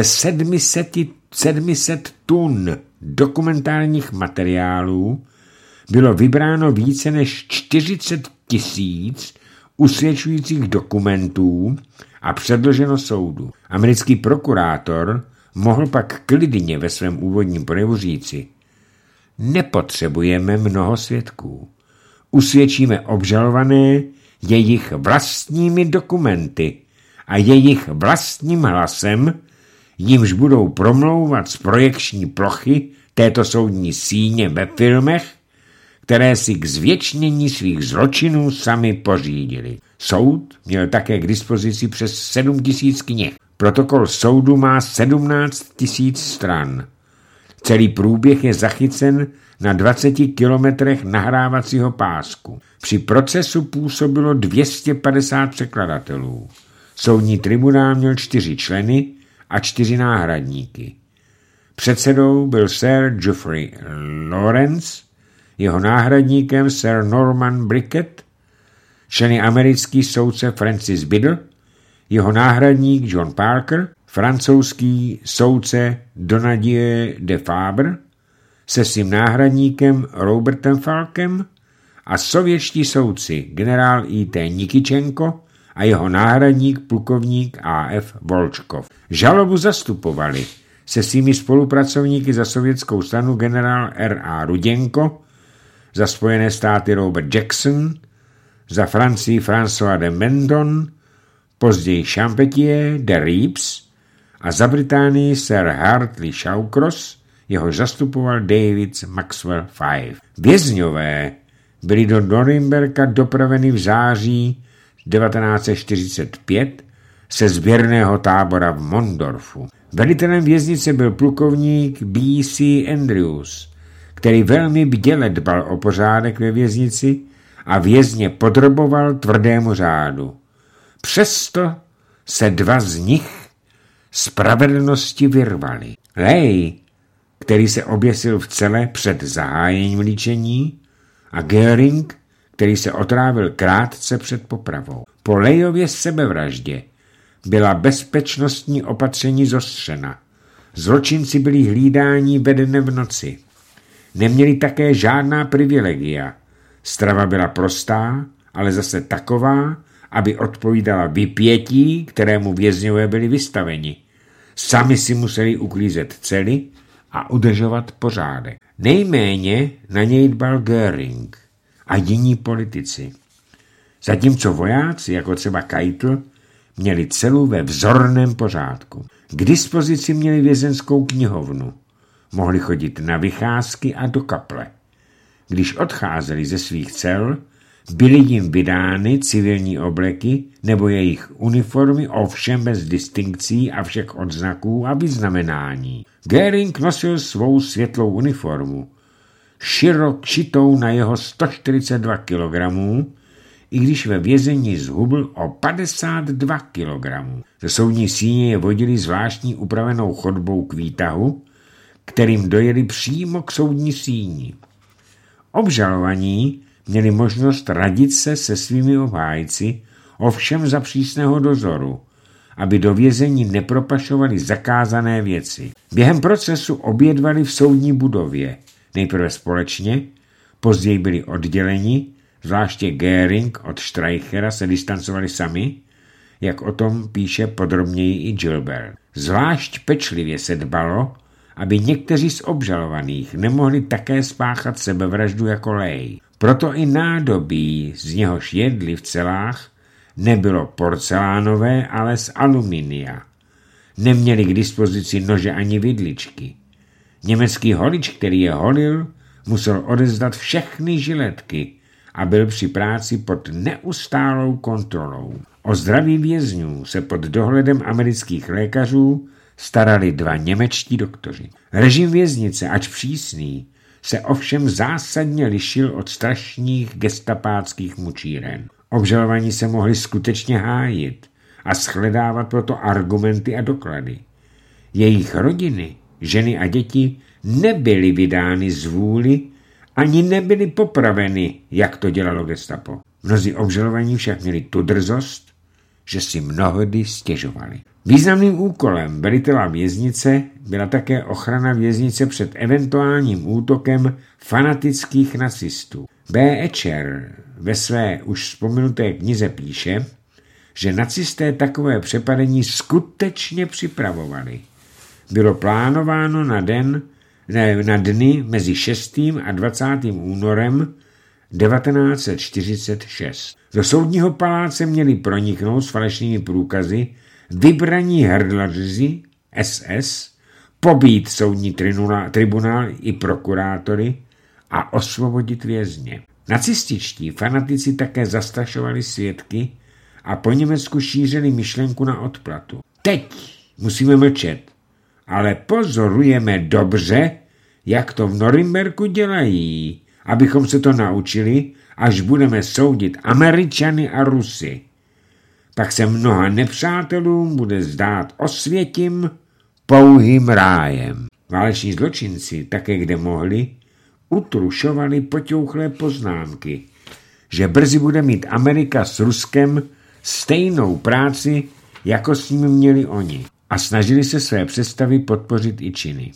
sedmi set tun dokumentárních materiálů bylo vybráno více než čtyřicet tisíc usvědčujících dokumentů a předloženo soudu. Americký prokurátor mohl pak klidně ve svém úvodním projevu říci: nepotřebujeme mnoho svědků. Usvědčíme obžalované jejich vlastními dokumenty a jejich vlastním hlasem, jimž budou promlouvat z projekční plochy této soudní síně ve filmech, které si k zvěčnění svých zločinů sami pořídili. Soud měl také k dispozici přes sedm tisíc knih. Protokol soudu má sedmnáct tisíc stran. Celý průběh je zachycen na dvaceti kilometrech nahrávacího pásku. Při procesu působilo dvě stě padesát překladatelů. Soudní tribunál měl čtyři členy a čtyři náhradníky. Předsedou byl Sir Geoffrey Lawrence, jeho náhradníkem Sir Norman Brickett, členy americký soudce Francis Biddle, jeho náhradník John Parker, francouzský soudce Donadieu de Fabre se svým náhradníkem Robertem Falkem a sovětští soudci generál I T Nikičenko a jeho náhradník plukovník A F Volčkov. Žalobu zastupovali se svými spolupracovníky za sovětskou stranu generál R A Ruděnko, za Spojené státy Robert Jackson, za Francii François de Mendon, později Champetier de Rives a za Británii Sir Hartley Shawcross, jeho zastupoval David Maxwell Five. Vězňové byli do Norimberka dopraveni v září devatenáct set čtyřicet pět se sběrného tábora v Mondorfu. Velitelem věznice byl plukovník B C Andrews, který velmi bděle dbal o pořádek ve věznici a vězně podroboval tvrdému řádu. Přesto se dva z nich spravedlnosti vyrvali. Lej, který se oběsil v cele před zahájením líčení, a Göring, který se otrávil krátce před popravou. Po Lejově sebevraždě byla bezpečnostní opatření zostřena. Zločinci byli hlídáni vedené v noci. Neměli také žádná privilegia. Strava byla prostá, ale zase taková, aby odpovídala vypětí, kterému vězňové byli vystaveni. Sami si museli uklízet cely a udržovat pořádek. Nejméně na něj dbal Göring a jiní politici. Zatímco vojáci, jako třeba Keitel, měli celu ve vzorném pořádku. K dispozici měli vězenskou knihovnu. Mohli chodit na vycházky a do kaple. Když odcházeli ze svých cel, byly jim vydány civilní obleky nebo jejich uniformy, ovšem bez distinkcí a všech odznaků a vyznamenání. Göring nosil svou světlou uniformu, širok šitou na jeho sto čtyřicet dva kilogramů, i když ve vězení zhubl o padesát dva kilogramů. Ze soudní síně je vodili zvláštní upravenou chodbou k výtahu, kterým dojeli přímo k soudní síni. Obžalovaní měli možnost radit se se svými obhájci, ovšem za přísného dozoru, aby do vězení nepropašovali zakázané věci. Během procesu obědvali v soudní budově, nejprve společně, později byli odděleni, zvláště Göring od Streichera se distancovali sami, jak o tom píše podrobněji i Gilbert. Zvlášť pečlivě se dbalo, aby někteří z obžalovaných nemohli také spáchat sebevraždu jako Lej. Proto i nádobí, z něhož jedli v celách, nebylo porcelánové, ale z aluminia. Neměli k dispozici nože ani vidličky. Německý holič, který je holil, musel odevzdat všechny žiletky a byl při práci pod neustálou kontrolou. O zdraví vězňů se pod dohledem amerických lékařů starali dva němečtí doktoři. Režim věznice, ač přísný, se ovšem zásadně lišil od strašných gestapáckých mučíren. Obžalovaní se mohli skutečně hájit a shledávat proto argumenty a doklady. Jejich rodiny, ženy a děti nebyly vydány z vůli ani nebyly popraveny, jak to dělalo gestapo. Mnozí obžalovaní však měli tu drzost, že si mnohdy stěžovali. Významným úkolem velitela věznice byla také ochrana věznice před eventuálním útokem fanatických nacistů. B. Escher ve své už vzpomenuté knize píše, že nacisté takové přepadení skutečně připravovali. Bylo plánováno na, den, ne, na dny mezi šestým a dvacátým únorem devatenáct set čtyřicet šest. Do soudního paláce měli proniknout s falešnými průkazy vybraní hrdlaři S S, pobít soudní tribunál i prokurátory a osvobodit vězně. Nacističtí fanatici také zastrašovali svědky a po Německu šířili myšlenku na odplatu. Teď musíme mlčet, ale pozorujeme dobře, jak to v Norimberku dělají, abychom se to naučili, až budeme soudit Američany a Rusy. Pak se mnoha nepřátelům bude zdát osvětím pouhým rájem. Váleční zločinci, také kde mohli, utrušovali poťouchlé poznámky, že brzy bude mít Amerika s Ruskem stejnou práci, jako s ním měli oni, a snažili se své představy podpořit i činy.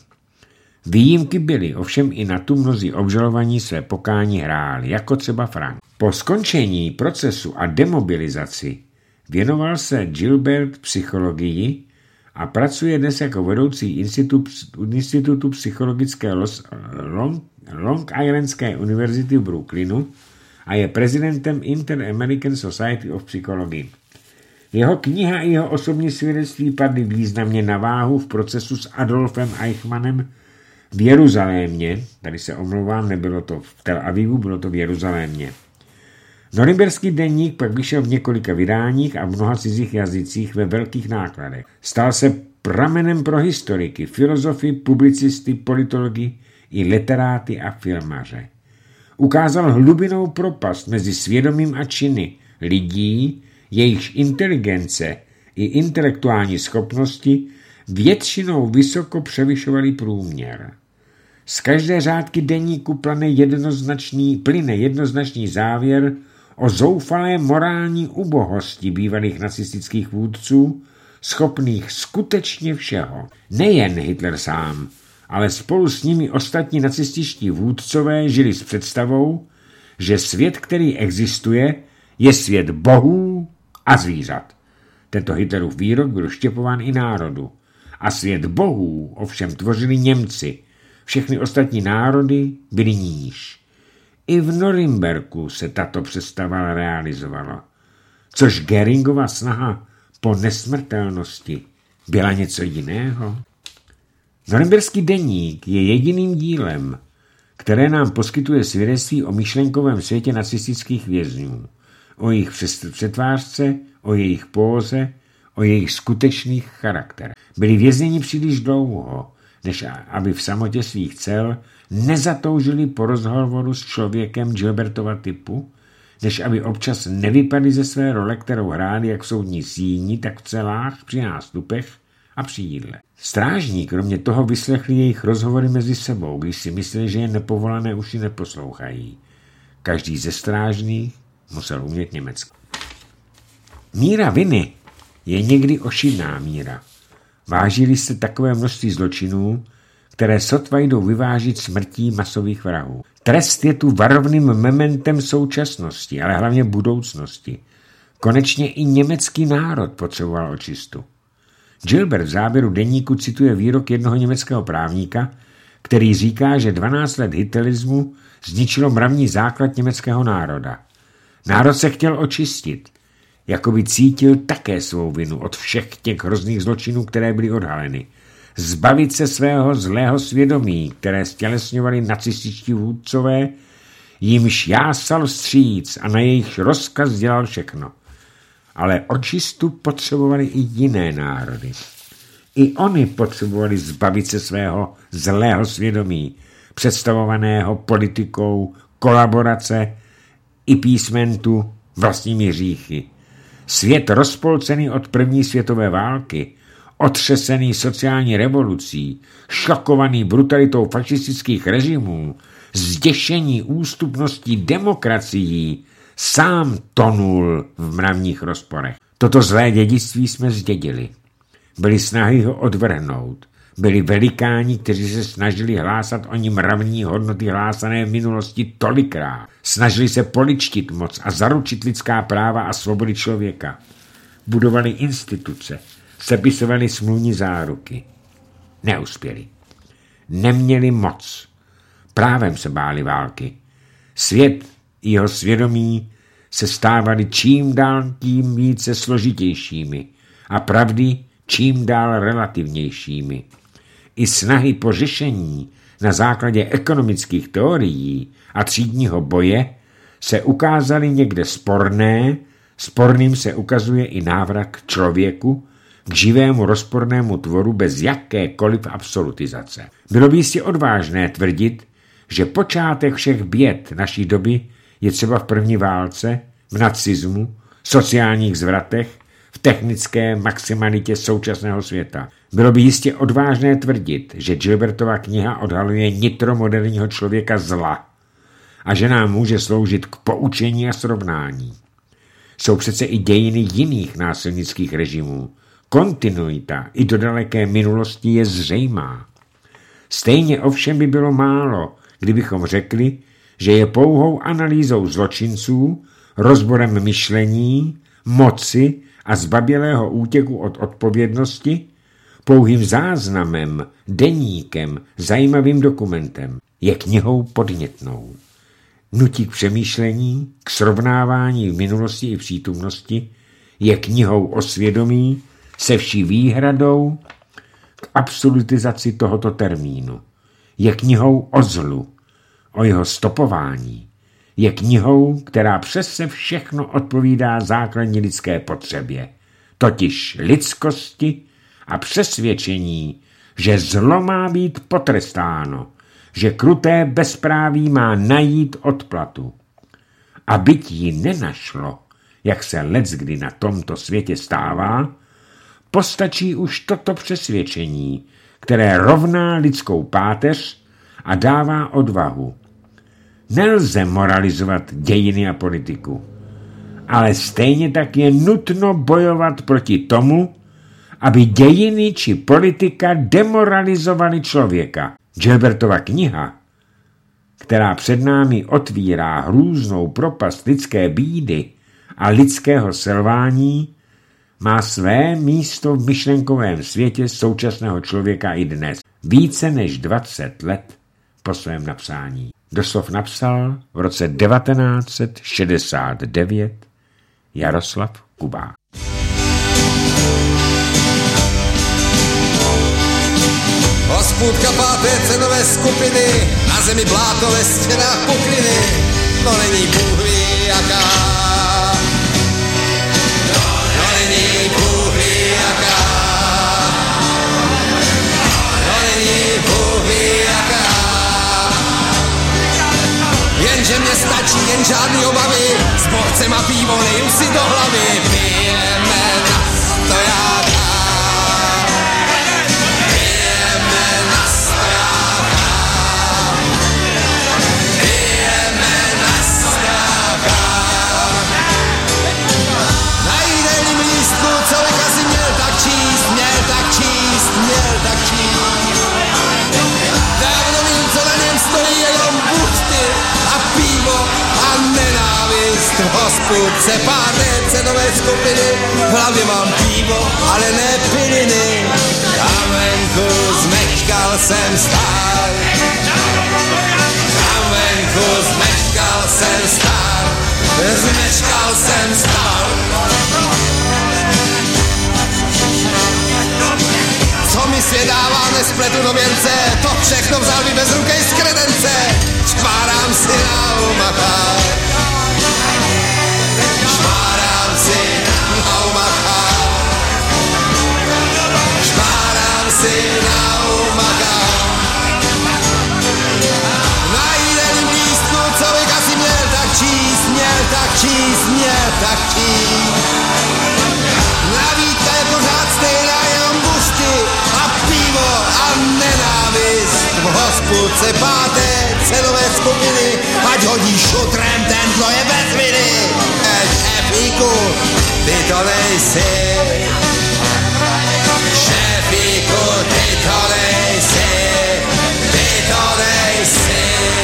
Výjimky byly, ovšem i na tu mnozí obžalovaní své pokání hráli, jako třeba Frank. Po skončení procesu a demobilizaci věnoval se Gilbert psychologii a pracuje dnes jako vedoucí institut, institutu psychologické Los, Long, Long Islandské univerzity v Brooklynu a je prezidentem Inter-American Society of Psychology. Jeho kniha i jeho osobní svědectví padly významně na váhu v procesu s Adolfem Eichmannem v Jeruzalémě. Tady se omlouvám, nebylo to v Tel Avivu, bylo to v Jeruzalémě. Norimberský deník pak vyšel v několika vydáních a v mnoha cizích jazycích ve velkých nákladech. Stal se pramenem pro historiky, filozofy, publicisty, politology i literáty a filmaře. Ukázal hlubinou propast mezi svědomím a činy lidí, jejichž inteligence i intelektuální schopnosti většinou vysoko převyšovaly průměr. Z každé řádky deníku plyne jednoznačný, plyne jednoznačný závěr o zoufalé morální ubohosti bývalých nacistických vůdců, schopných skutečně všeho. Nejen Hitler sám, ale spolu s nimi ostatní nacističtí vůdcové žili s představou, že svět, který existuje, je svět bohů a zvířat. Tento Hitlerův výrok byl štěpován i národu. A svět bohů ovšem tvořili Němci. Všechny ostatní národy byly níž. I v Norimberku se tato představa realizovala. Což Göringova snaha po nesmrtelnosti byla něco jiného. Norimberský deník je jediným dílem, které nám poskytuje svědectví o myšlenkovém světě nacistických vězňů, o jejich přetvářce, o jejich póze, o jejich skutečných charakterech. Byli vězněni příliš dlouho, než aby v samotě svých cel nezatoužili po rozhovoru s člověkem Gilbertova typu, než aby občas nevypadli ze své role, kterou hráli jak v soudní síni, tak v celách, při nástupech a při jídle. Strážní kromě toho vyslechli jejich rozhovory mezi sebou, když si mysleli, že je nepovolané uši neposlouchají. Každý ze strážných musel umět německy. Míra viny je někdy ošidná míra. Vážili se takové množství zločinů, které sotva jdou vyvážit smrtí masových vrahů. Trest je tu varovným mementem současnosti, ale hlavně budoucnosti. Konečně i německý národ potřeboval očistu. Gilbert v záběru deníku cituje výrok jednoho německého právníka, který říká, že dvanáct let hitlerismu zničilo mravní základ německého národa. Národ se chtěl očistit, jako by cítil také svou vinu od všech těch hrozných zločinů, které byly odhaleny. Zbavit se svého zlého svědomí, které stělesňovali nacističtí vůdcové, jimž jásal vstříc a na jejich rozkaz dělal všechno. Ale očistu potřebovali i jiné národy. I oni potřebovali zbavit se svého zlého svědomí, představovaného politikou, kolaborace i písmentu vlastními hříchy. Svět rozpolcený od první světové války, otřesený sociální revolucí, šokovaný brutalitou fašistických režimů, zděšení ústupností demokracií, sám tonul v mravních rozporech. Toto zlé dědictví jsme zdědili. Byly snahy ho odvrhnout. Byli velikáni, kteří se snažili hlásat o ní mravní hodnoty hlásané v minulosti tolikrát. Snažili se poličtit moc a zaručit lidská práva a svobody člověka. Budovali instituce, sepisovali smluvní záruky. Neuspěli. Neměli moc. Právem se báli války. Svět i jeho svědomí se stávaly čím dál tím více složitějšími a pravdy čím dál relativnějšími. I snahy po řešení na základě ekonomických teorií a třídního boje se ukázaly někde sporné, sporným se ukazuje i návrat k člověku, k živému rozpornému tvoru bez jakékoliv absolutizace. Bylo by jistě odvážné tvrdit, že počátek všech běd naší doby je třeba v první válce, v nacismu, sociálních zvratech, v technické maximalitě současného světa. Bylo by jistě odvážné tvrdit, že Gilbertova kniha odhaluje nitro moderního člověka zla a že nám může sloužit k poučení a srovnání. Jsou přece i dějiny jiných násilnických režimů. Kontinuita i do daleké minulosti je zřejmá. Stejně ovšem by bylo málo, kdybychom řekli, že je pouhou analýzou zločinců, rozborem myšlení, moci a zbabělého útěku od odpovědnosti, pouhým záznamem, deníkem, zajímavým dokumentem, je knihou podnětnou. Nutí k přemýšlení, k srovnávání v minulosti i přítomnosti, je knihou o svědomí se vší výhradou k absolutizaci tohoto termínu. Je knihou o zlu, o jeho stopování. je knihou, která přese všechno odpovídá základní lidské potřebě, totiž lidskosti a přesvědčení, že zlo má být potrestáno, že kruté bezpráví má najít odplatu. A byť ji nenašlo, jak se leckdy na tomto světě stává, postačí už toto přesvědčení, které rovná lidskou páteř a dává odvahu. Nelze moralizovat dějiny a politiku, ale stejně tak je nutno bojovat proti tomu, aby dějiny či politika demoralizovaly člověka. Gilbertova kniha, která před námi otvírá hrůznou propast lidské bídy a lidského selvání, má své místo v myšlenkovém světě současného člověka i dnes, více než dvacet let po svém napsání. Doslov napsal v roce devatenáct set šedesát devět Jaroslav Kubák. Hospůdka páté cenové skupiny, na zemi bláto, ve stěnách pokliny, no není Bůh ví jaká. No není Bůh ví jaká. No není Bůh ví jaká. Jenže mě stačí, jen žádný obavy, s borcem a pivo nejím si do hlavy. Pijeme na stojáka. V hospůdce páté cenové skupiny, v hlavě mám pivo, ale ne piliny. Tam venku zmeškal jsem stát. Tam venku zmeškal jsem stát. Zmeškal jsem stát. Co mi svět dává, nespletu do věnce, to všechno vzal mi bez ruky z kredence. Špárám si na umachách. Špárám si na umachách. Špárám si na umachách. Na jiném lístku, co bych asi měl tak číst, měl tak číst, měl tak číst. Navítka je pořád stejná, jenom bušty a pivo a nenávist. V hospůdce páté cenové skupiny, ať hodí šutrem ten, kdo je bez viny. Šéfíku, ty to nejsi. Šéfíku, ty to nejsi. Ty to nejsi.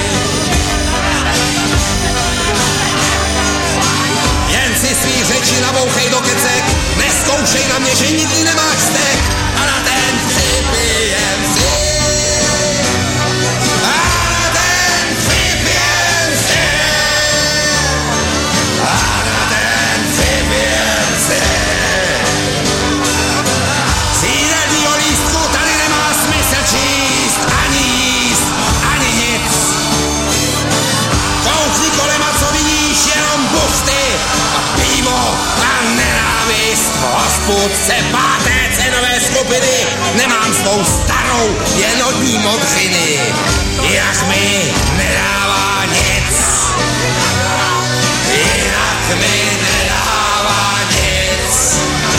Jen si svých řečí nabouchej do kecek, neskoušej na mě, že nikdy nemáš stek. A na ten připijem si. A na ten připijem si. A na ten připijem si. Z jídelního lístku tady nemá smysl číst, ani jíst, ani nic. Koukni kolema, co vidíš, jenom buchty a pivo a nenávist. V hospůdce páté cenové skupiny nemám svou starou, jen od ní modřiny. Jinak mi nedává nic. Jinak mi nedává nic.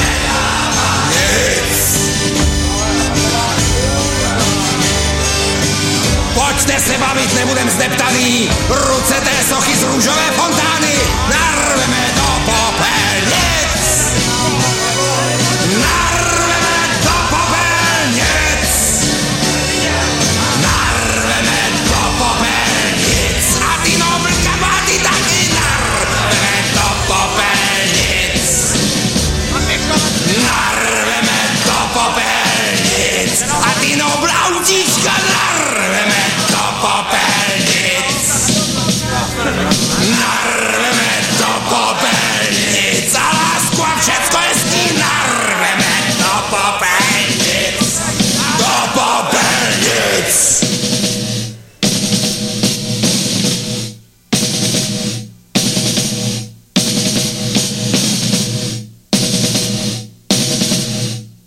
Nic. Pojďte se bavit, nebudem zdeptaný. Ruce té sochy z růžové fontány narveme do popelnic. Narveme do popelnic. Narveme do popelnic. A ty nobl kabáty taky narveme do popelnic. Narveme do popelnic. A ty nobl autíčka